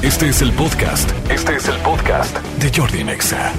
Este es el podcast. Este es el podcast de Jordi Nexa.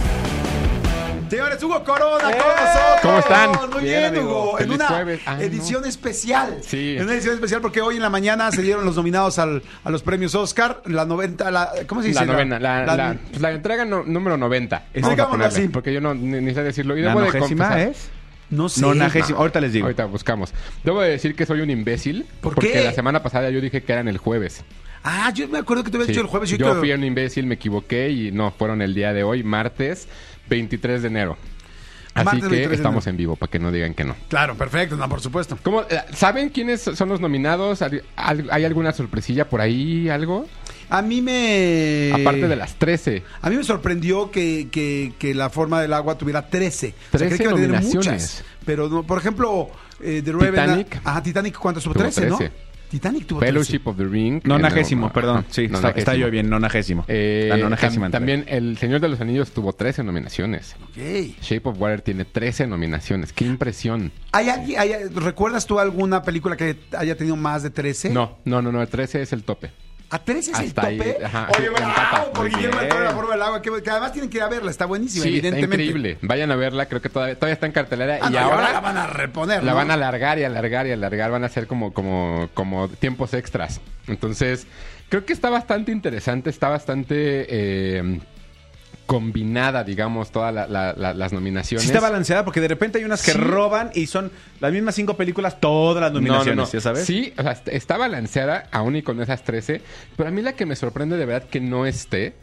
Señores, Hugo Corona con nosotros. ¿Cómo están? Muy bien, Hugo. En Feliz una jueves. edición especial. Sí. En una edición especial porque hoy en la mañana se dieron los nominados a los premios Oscar. La 90, ¿cómo se dice? La novena, la entrega número 90. Digámoslo así. Porque yo ni sé decirlo. Y ¿La debo de 90ª confesar. es? No sé. 90ª. Ahorita les digo. Ahorita buscamos. Debo de decir que soy un imbécil. ¿Por porque qué? la semana pasada yo dije que eran el jueves. Ah, yo me acuerdo que te habías Sí. dicho el jueves. Yo fui un imbécil, me equivoqué y no, fueron el día de hoy, martes 23 de enero. Así Martes que 23 de estamos enero. en vivo, para que no digan que no. Claro, perfecto. No, por supuesto. ¿Cómo, ¿Saben quiénes son los nominados? ¿Hay alguna sorpresilla por ahí? ¿Algo? A mí me... Aparte de las 13. A mí me sorprendió que La Forma del Agua tuviera 13. 13 creí que iba a tener nominaciones. muchas. Pero, no, por ejemplo, The Revenant... Titanic. Ajá, Titanic, ¿cuántas tuvo? Tuvo 13, ¿no? 13. Titanic tuvo 13. Fellowship of the Ring. 90º, perdón. Sí, Ajá, está yo bien, 90º. La 90ª. También El Señor de los Anillos tuvo 13 nominaciones. Ok. Shape of Water tiene 13 nominaciones. ¡Qué impresión! ¿Recuerdas tú alguna película que haya tenido más de 13? No, 13 es el tope. ¿A 13 es Hasta el tope? ahí, ajá. Oye, Empata. bravo, por Muy Guillermo del bien. Toro de La Forma del Agua, que además tienen que ir a verla, está buenísima, Sí, evidentemente. está increíble. Vayan a verla, creo que todavía está en cartelera. Ah, y no, ahora la van a reponer, la ¿no? van a alargar y alargar y alargar. Van a ser como tiempos extras. Entonces, creo que está bastante interesante. Está bastante combinada, digamos, todas las nominaciones. Sí está balanceada porque de repente hay unas que Sí. roban y son las mismas 5 películas, todas las nominaciones, No. ¿ya sabes? Sí, o sea, está balanceada aún y con esas 13. Pero a mí la que me sorprende de verdad que no esté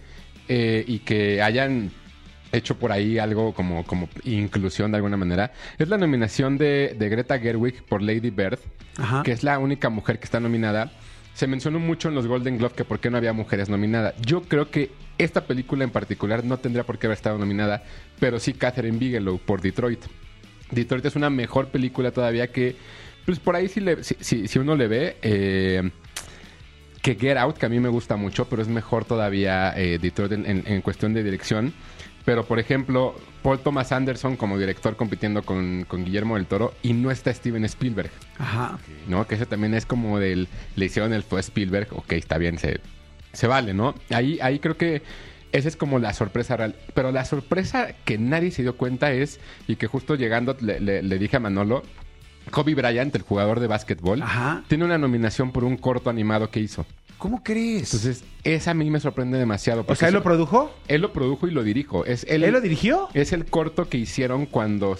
y que hayan hecho por ahí algo como inclusión de alguna manera, es la nominación de Greta Gerwig por Lady Bird, Ajá. que es la única mujer que está nominada. Se mencionó mucho en los Golden Globe que por qué no había mujeres nominadas. Yo creo que esta película en particular no tendría por qué haber estado nominada, pero sí Catherine Bigelow por Detroit. Detroit es una mejor película todavía que, pues por ahí si uno le ve, que Get Out, que a mí me gusta mucho, pero es mejor todavía Detroit en cuestión de dirección. Pero, por ejemplo, Paul Thomas Anderson como director compitiendo con Guillermo del Toro y no está Steven Spielberg, Ajá. ¿no? Que ese también es como le hicieron el fue Spielberg, ok, está bien, se vale, ¿no? Ahí creo que esa es como la sorpresa real. Pero la sorpresa que nadie se dio cuenta es, y que justo llegando le dije a Manolo, Kobe Bryant, el jugador de básquetbol, Ajá. tiene una nominación por un corto animado que hizo. ¿Cómo crees? Entonces, esa a mí me sorprende demasiado. O porque sea, ¿él lo produjo? él lo produjo y lo dirijo. ¿Él lo dirigió? Es el corto que hicieron cuando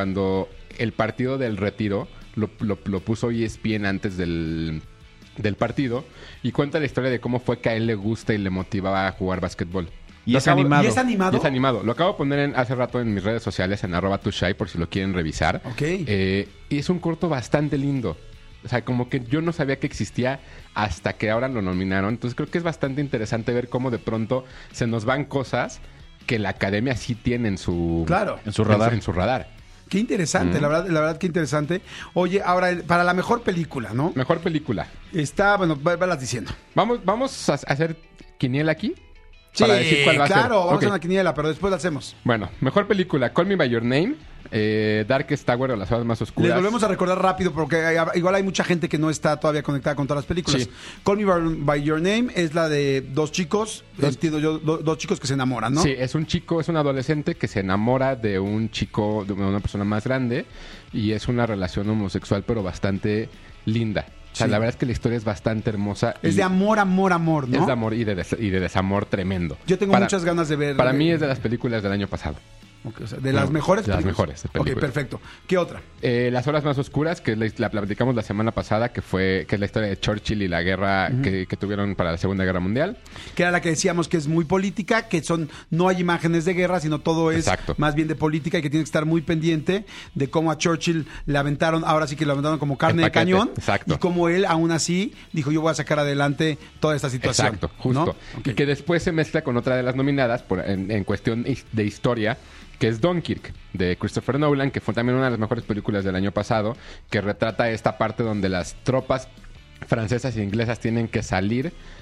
el partido del retiro lo puso ESPN antes del partido y cuenta la historia de cómo fue que a él le gusta y le motivaba a jugar básquetbol. Y Lo es acabo- animado. ¿Y es animado? Y es animado. Lo acabo de poner hace rato en mis redes sociales, en @tushai, por si lo quieren revisar. Ok. Y es un corto bastante lindo. O sea, como que yo no sabía que existía hasta que ahora lo nominaron. Entonces creo que es bastante interesante ver cómo de pronto se nos van cosas que la academia sí tiene en su... Claro. En su radar. En su radar. Qué interesante, la verdad, qué interesante. Oye, ahora, para la mejor película, ¿no? Mejor película. Está, bueno, vas diciendo. Vamos a hacer quiniela aquí. Sí, Para decir cuál va a ser. claro, vamos Ok. a una quiniela, pero después la hacemos. Bueno, mejor película. Call Me By Your Name. Darkest Tower o Las Horas Más Oscuras. Les volvemos a recordar rápido porque igual hay mucha gente que no está todavía conectada con todas las películas. Sí. Call Me by Your Name es la de dos chicos, entiendo yo, dos chicos que se enamoran, ¿no? Sí, es un adolescente que se enamora de un chico, de una persona más grande y es una relación homosexual pero bastante linda. O sea, Sí. la verdad es que la historia es bastante hermosa. Es y de amor, ¿no? Es de amor y de desamor tremendo. Yo tengo muchas ganas de ver. Para mí es de las películas del año pasado. Ok, o sea, de las mejores de las películas. mejores películas. Ok, perfecto. ¿Qué otra? Las Horas Más Oscuras, que la platicamos la semana pasada, que es la historia de Churchill y la guerra que tuvieron para la Segunda Guerra Mundial. Que era la que decíamos que es muy política, que no hay imágenes de guerra, sino todo es Exacto. más bien de política y que tiene que estar muy pendiente de cómo a Churchill le aventaron, ahora sí que le aventaron como carne El de paquete, cañón. exacto. Y cómo él aún así dijo, yo voy a sacar adelante toda esta situación. Exacto, justo. ¿no? Ok. Y que después se mezcla con otra de las nominadas en cuestión de historia, que es Dunkirk, de Christopher Nolan, que fue también una de las mejores películas del año pasado, que retrata esta parte donde las tropas francesas e inglesas tienen que salir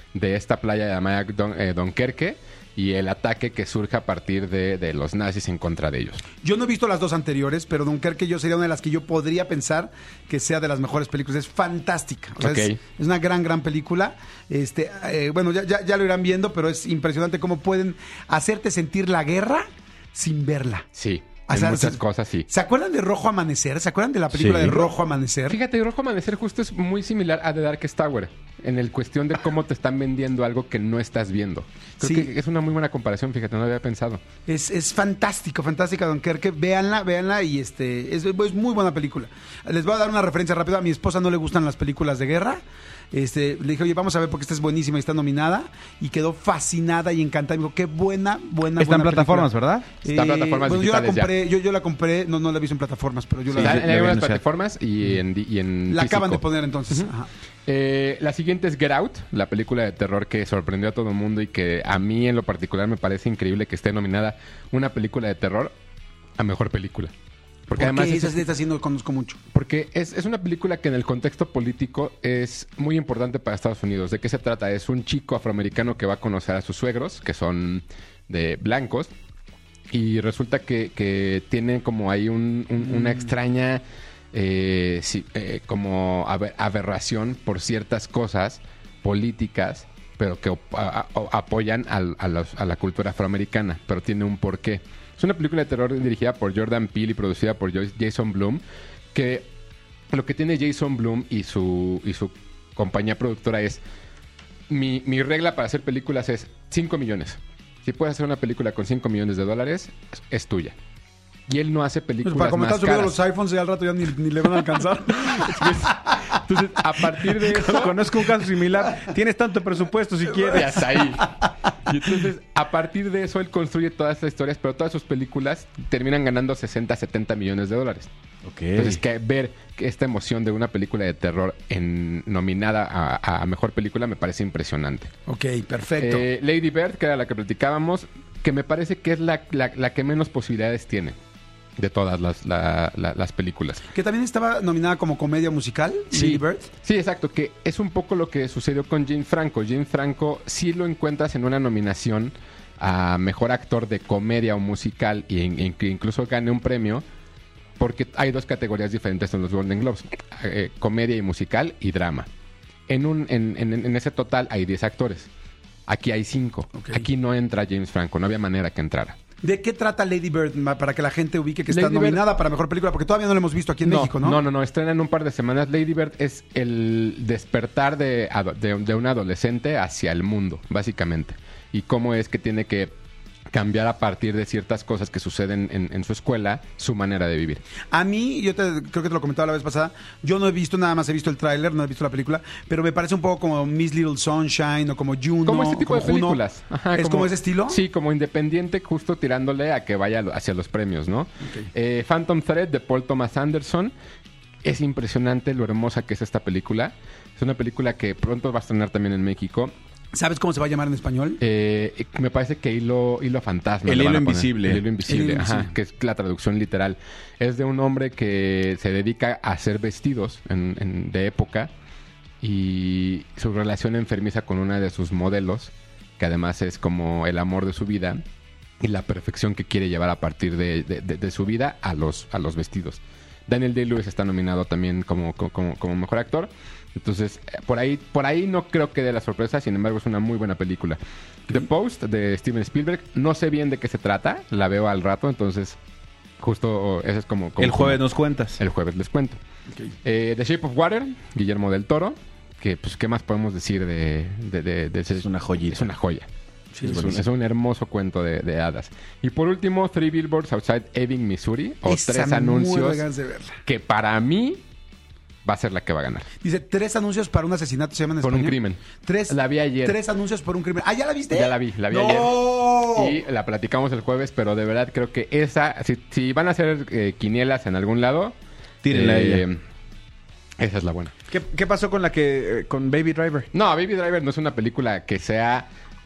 de esta playa llamada Dunkerque y el ataque que surge a partir de los nazis en contra de ellos. Yo no he visto las dos anteriores, pero Dunkerque yo sería una de las que yo podría pensar que sea de las mejores películas. Es fantástica. O sea, Ok. es una gran película. Bueno, ya lo irán viendo, pero es impresionante cómo pueden hacerte sentir la guerra sin verla. Sí, O sea, muchas cosas sí. ¿Se acuerdan de Rojo Amanecer? ¿Se acuerdan de la película Sí. de Rojo Amanecer? Fíjate, Rojo Amanecer justo es muy similar a The Darkest Tower en el cuestión de cómo te están vendiendo algo que no estás viendo. Creo Sí. que es una muy buena comparación, fíjate, no lo había pensado. Es fantástica Dunkerque. Véanla y es muy buena película. Les voy a dar una referencia rápida. A mi esposa no le gustan las películas de guerra. Le dije, oye, vamos a ver porque esta es buenísima y está nominada. Y quedó fascinada y encantada. Me dijo, qué buena Está en plataformas, película. ¿verdad? Está en plataformas bueno, yo la digitales compré, yo la compré, no la he visto en plataformas, pero yo Está la en ya vi algunas anunciar. plataformas y en la físico. acaban de poner entonces. Ajá. La siguiente es Get Out, la película de terror que sorprendió a todo el mundo y que a mí en lo particular me parece increíble que esté nominada una película de terror a mejor película. Porque además esa está haciendo conozco mucho. porque es una película que en el contexto político es muy importante para Estados Unidos. ¿De qué se trata? Es un chico afroamericano que va a conocer a sus suegros, que son de blancos, y resulta que tienen como ahí una extraña como aberración por ciertas cosas políticas, pero que apoyan a la cultura afroamericana, pero tiene un porqué. Es una película de terror dirigida por Jordan Peele y producida por Jason Blum, que lo que tiene Jason Blum y su compañía productora es mi regla para hacer películas es 5 millones. Si puedes hacer una película con $5 millones, es tuya. Y él no hace películas Pues para como más están subiendo caras. los iPhones, ya al rato ya ni le van a alcanzar. Entonces, a partir de eso... Conozco un caso similar. Tienes tanto presupuesto si Y quieres. hasta ahí. Y entonces, a partir de eso, él construye todas estas historias, pero todas sus películas terminan ganando 60, 70 millones de dólares. Ok. Entonces, ver que esta emoción de una película de terror nominada a mejor película me parece impresionante. Ok, perfecto. Lady Bird, que era la que platicábamos, que me parece que es la que menos posibilidades tiene de todas las películas. Que también estaba nominada como comedia musical, Lady Bird. Sí, exacto, que es un poco lo que sucedió con James Franco. James Franco sí lo encuentras en una nominación a mejor actor de comedia o musical y que incluso gane un premio, porque hay dos categorías diferentes en los Golden Globes, comedia y musical y drama. En ese total hay 10 actores. Aquí hay 5. Ok. Aquí no entra James Franco, no había manera que entrara. ¿De qué trata Lady Bird? Para que la gente ubique que está Lady Bird- nominada para mejor película, porque todavía no la hemos visto aquí en México, ¿no? No, estrena en un par de semanas. Lady Bird es el despertar de un adolescente hacia el mundo, básicamente. Y cómo es que tiene que cambiar a partir de ciertas cosas que suceden en su escuela, su manera de vivir. A mí, creo que te lo comentaba la vez pasada, yo no he visto, nada más he visto el tráiler, no he visto la película, pero me parece un poco como Miss Little Sunshine o como Juno. Como este tipo de como Juno. películas. Ajá, ¿Es como ese estilo? Sí, como independiente, justo tirándole a que vaya hacia los premios, ¿no? Phantom Thread de Paul Thomas Anderson. Es impresionante lo hermosa que es esta película. Es una película que pronto va a estrenar también en México. ¿Sabes cómo se va a llamar en español? Me parece que hilo fantasma. El le van hilo a poner. invisible. El hilo invisible, El hilo ajá, invisible. que es la traducción literal. Es de un hombre que se dedica a hacer vestidos de época y su relación enfermiza con una de sus modelos, que además es como el amor de su vida y la perfección que quiere llevar a partir de su vida a los vestidos. Daniel Day-Lewis está nominado también como mejor actor. Entonces, por ahí no creo que dé la sorpresa, sin embargo es una muy buena película. The Post de Steven Spielberg, no sé bien de qué se trata, la veo al rato, entonces justo eso es como El jueves nos cuentas. el jueves les cuento. The Shape of Water, Guillermo del Toro, que pues qué más podemos decir de Es una joyita. es una joya. Sí, Es un hermoso cuento de hadas. Y por último, 3 Billboards Outside Ebbing, Missouri, o Esa 3 me muero anuncios de ganas de verla. que para mí va a ser la que va a ganar. Dice, 3 anuncios para un asesinato, ¿se llaman en Por un español? crimen. 3, La vi ayer. 3 anuncios por un crimen. ¿Ah, ya la viste? Ya la vi ¡No! ayer. Y la platicamos el jueves, pero de verdad creo que esa, si van a hacer quinielas en algún lado, Tírenla a ella. esa es la buena. ¿Qué pasó con con Baby Driver? No, Baby Driver no es una película que sea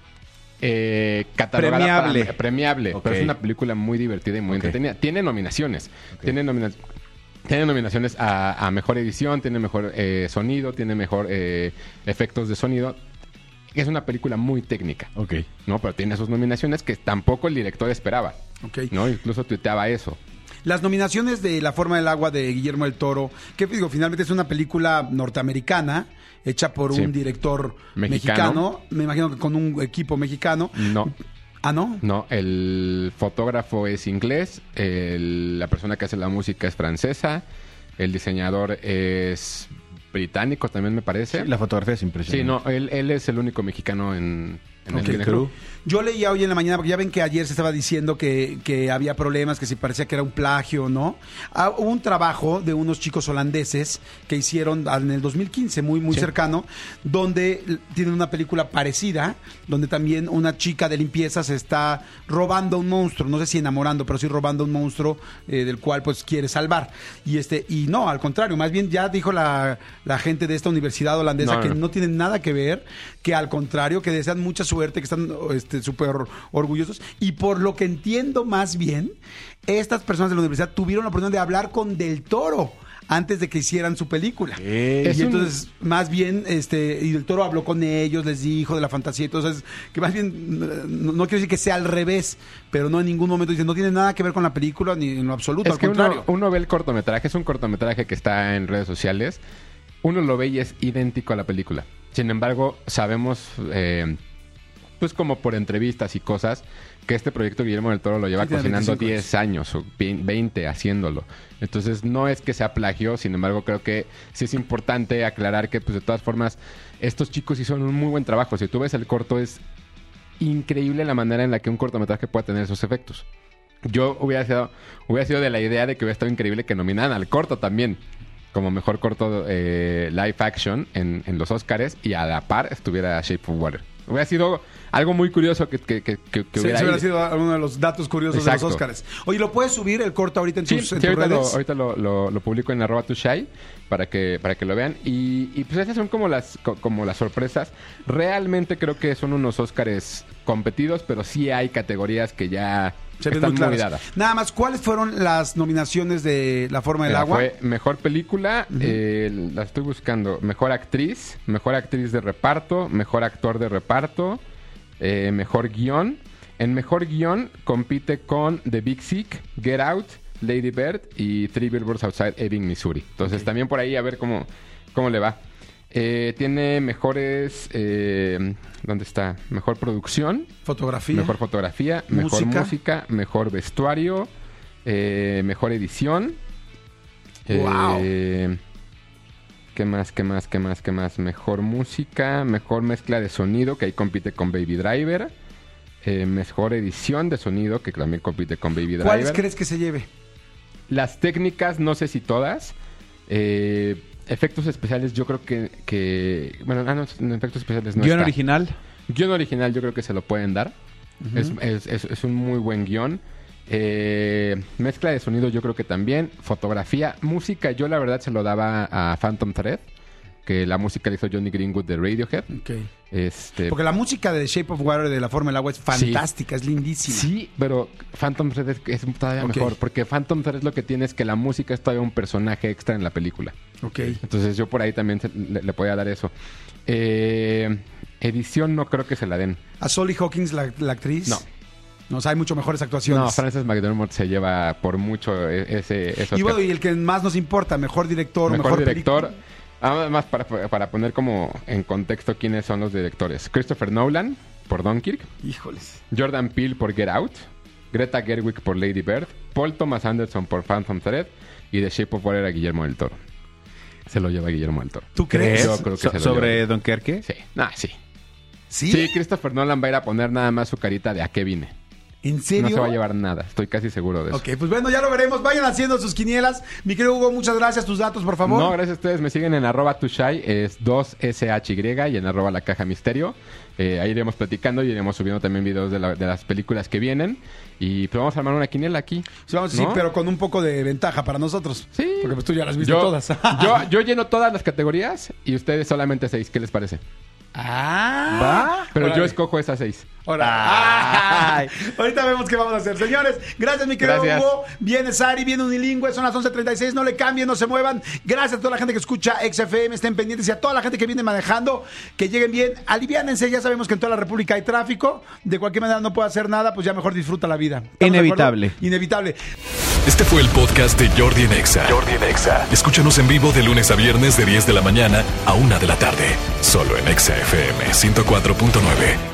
catalogada premiable, Ok. pero es una película muy divertida y muy entretenida. Tiene nominaciones. Tiene nominaciones a mejor edición, tiene mejor sonido, tiene mejor efectos de sonido. es una película muy técnica. Ok. ¿No? Pero tiene sus nominaciones que tampoco el director esperaba. Ok. ¿No? Incluso tuiteaba eso. Las nominaciones de La forma del agua de Guillermo del Toro, que digo, finalmente es una película norteamericana hecha por Sí. un director Mexicano. mexicano, me imagino que con un equipo mexicano. No. Ah, ¿no? No, el fotógrafo es inglés, la persona que hace la música es francesa, el diseñador es británico también me parece. Sí, la fotografía es Sí, impresionante. no, él es el único mexicano en Ok. el cine crew. Yo leía hoy en la mañana, porque ya ven que ayer se estaba diciendo que había problemas, que si parecía que era un plagio, ¿no? Hubo un trabajo de unos chicos holandeses que hicieron en el 2015, muy Sí. cercano, donde tienen una película parecida, donde también una chica de limpieza se está robando un monstruo, no sé si enamorando, pero sí robando un monstruo del cual pues quiere salvar. Y no, al contrario, más bien ya dijo la gente de esta universidad holandesa que no tienen nada que ver, que al contrario, que desean mucha suerte, que están súper orgullosos. Y por lo que entiendo más bien, estas personas de la universidad tuvieron la oportunidad de hablar con Del Toro antes de que hicieran su película. Es Y un- entonces, más bien, y Del Toro habló con ellos, les dijo de la fantasía y todo eso. Que más bien, no quiero decir que sea al revés, pero no en ningún momento dice, no tiene nada que ver con la película ni en lo absoluto, Es al que contrario. uno ve el cortometraje, es un cortometraje que está en redes sociales, uno lo ve y es idéntico a la película. Sin embargo, sabemos, pues como por entrevistas y cosas, que este proyecto Guillermo del Toro lo lleva Sí, tiene cocinando 25 10 años o 20 haciéndolo. Entonces no es que sea plagio, sin embargo creo que sí es importante aclarar que pues de todas formas estos chicos hicieron un muy buen trabajo. Si tú ves el corto es increíble la manera en la que un cortometraje puede tener esos efectos. Yo hubiera sido de la idea de que hubiera estado increíble que nominaran al corto también como mejor corto live action en los Oscars y a la par estuviera Shape of Water. Hubiera sido algo muy curioso que Sí, hubiera ese hubiera ido. sido uno de los datos curiosos Exacto. de los Óscares. Oye, ¿lo puedes subir el corto ahorita en Sí, tus, en sí, tus redes? ahorita lo publico en @tushai para que lo vean. Y pues esas son como las sorpresas. Realmente creo que son unos Óscares competidos, pero sí hay categorías que ya Se ven están muy muy claras. dadas. Nada más, ¿cuáles fueron las nominaciones de La forma del agua? Fue mejor película, la estoy buscando. Mejor actriz de reparto, mejor actor de reparto, mejor guión. En mejor guión compite con The Big Sick, Get Out, Lady Bird y Three Billboards Outside Ebbing, Missouri. Entonces también por ahí a ver cómo le va. Tiene mejores... ¿dónde está? Mejor producción. Fotografía. Mejor fotografía, mejor música, mejor vestuario, mejor edición. Wow. ¿Qué más? Mejor música, mejor mezcla de sonido, que ahí compite con Baby Driver. Mejor edición de sonido, que también compite con Baby Driver. ¿Cuáles crees que se lleve? Las técnicas, no sé si todas. Efectos especiales, yo creo que bueno, no, efectos especiales no Guión está. original. Guión original yo creo que se lo pueden dar. Es un muy buen guión. Mezcla de sonido yo creo que también. Fotografía. Música yo la verdad se lo daba a Phantom Thread, que la música la hizo Johnny Greenwood de Radiohead. Okay. Porque la música de Shape of Water de La forma del agua es fantástica, es lindísima. Sí, pero Phantom Thread es todavía mejor, porque Phantom Thread lo que tiene es que la música es todavía un personaje extra en la película. Ok. Entonces yo por ahí también le podía dar eso. Edición no creo que se la den. ¿A Solly Hawkins, la actriz? No. O sea, hay mucho mejores actuaciones. No, Frances McDormand se lleva por mucho esos... Y bueno, y el que más nos importa, mejor director, mejor director. película. Además, para poner como en contexto quiénes son los directores. Christopher Nolan por Dunkirk. Híjoles. Jordan Peele por Get Out. Greta Gerwig por Lady Bird. Paul Thomas Anderson por Phantom Thread. Y The Shape of Water a Guillermo del Toro. Se lo lleva Guillermo del Toro. ¿Tú crees? Yo creo que se lo ¿Sobre lleva. Dunkerque? Sí. Sí. ¿Sí? Sí, Christopher Nolan va a ir a poner nada más su carita de a qué vine. ¿En serio? No se va a llevar nada. Estoy casi seguro de eso. Ok, pues bueno, ya lo veremos. Vayan haciendo sus quinielas. Mi querido Hugo, muchas gracias. Tus datos, por favor. No, gracias a ustedes. Me siguen en @tushai, es 2SHY, y en @la caja misterio. Ahí iremos platicando y iremos subiendo también videos de las películas que vienen. Y pues vamos a armar una quiniela aquí. Sí, vamos, ¿no? sí, pero con un poco de ventaja para nosotros. Sí. Porque pues tú ya las viste todas. yo lleno todas las categorías y ustedes solamente 6. ¿Qué les parece? Ah. Pero Órale. yo escojo esas 6. Ahora. Ay. Ahorita vemos qué vamos a hacer. Señores, gracias, mi querido Gracias. Hugo. Viene Sari, viene Unilingüe, son las 11:36. No le cambien, no se muevan. Gracias a toda la gente que escucha XFM, estén pendientes, y a toda la gente que viene manejando, que lleguen bien. Aliviánense, ya sabemos que en toda la República hay tráfico. De cualquier manera no puede hacer nada, pues ya mejor disfruta la vida. ¿Estamos de Inevitable. acuerdo? Inevitable. Este fue el podcast de Jordi en Exa. Jordi en Exa. Escúchanos en vivo de lunes a viernes de 10 de la mañana a 1 de la tarde. Solo en Exa FM 104.9.